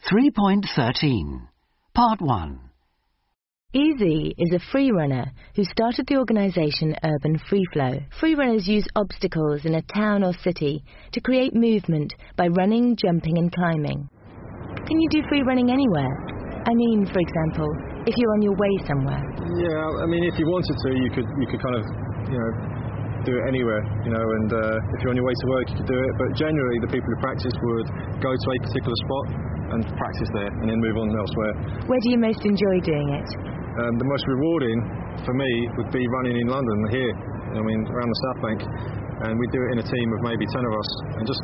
3.13 Part 1. Easy is a free runner who started the organisation Urban Free Flow. Free runners use obstacles in a town or city to create movement by running, jumping and climbing. Can you do free running anywhere? I mean, for example, if you're on your way somewhere. Yeah, I mean, if you wanted to, you could kind of, do it anywhere, and if you're on your way to work, you could do it. But generally, the people who practice would go to a particular spot and practice there, and then move on elsewhere. Where do you most enjoy doing it? The most rewarding for me would be running in London here. Around the South Bank, and we do it in a team of maybe 10 of us, and just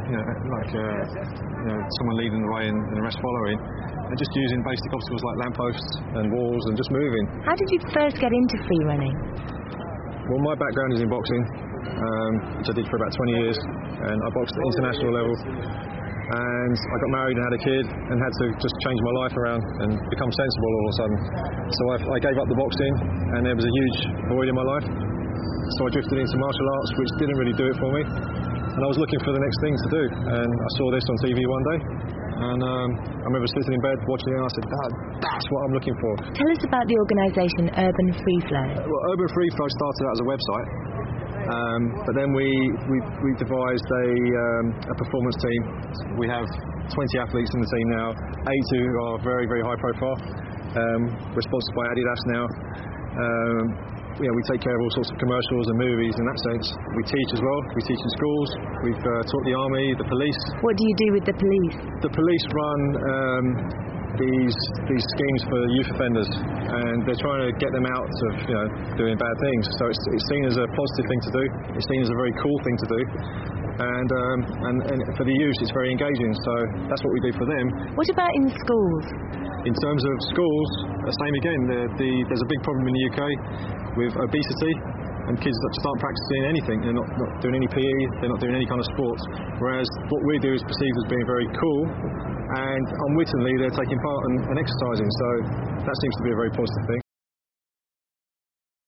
someone leading the way and the rest following, and just using basic obstacles like lampposts and walls and just moving. How did you first get into free running? Well, my background is in boxing, which I did for about 20 years, and I boxed at international level. And I got married and had a kid and had to just change my life around and become sensible all of a sudden. So I gave up the boxing, and there was a huge void in my life. So I drifted into martial arts, which didn't really do it for me. And I was looking for the next thing to do, and I saw this on TV one day. And I remember sitting in bed watching it, and I said, that's what I'm looking for. Tell us about the organisation Urban Free Flow. Well, Urban Free Flow started out as a website. But then we devised a performance team. We have 20 athletes in the team now, 8 who are very, very high profile. We're sponsored by Adidas now. We take care of all sorts of commercials and movies in that sense. We teach as well. We teach in schools. We've taught the army, the police. What do you do with the police? The police run these schemes for youth offenders, and they're trying to get them out of doing bad things. So it's seen as a positive thing to do. It's seen as a very cool thing to do, and for the youth it's very engaging. So that's what we do for them. What about in schools? In terms of schools, same again. There's a big problem in the UK with obesity, and kids that start practicing anything. They're not doing any PE, they're not doing any kind of sports. Whereas what we do is perceived as being very cool, and unwittingly they're taking part and exercising. So that seems to be a very positive thing.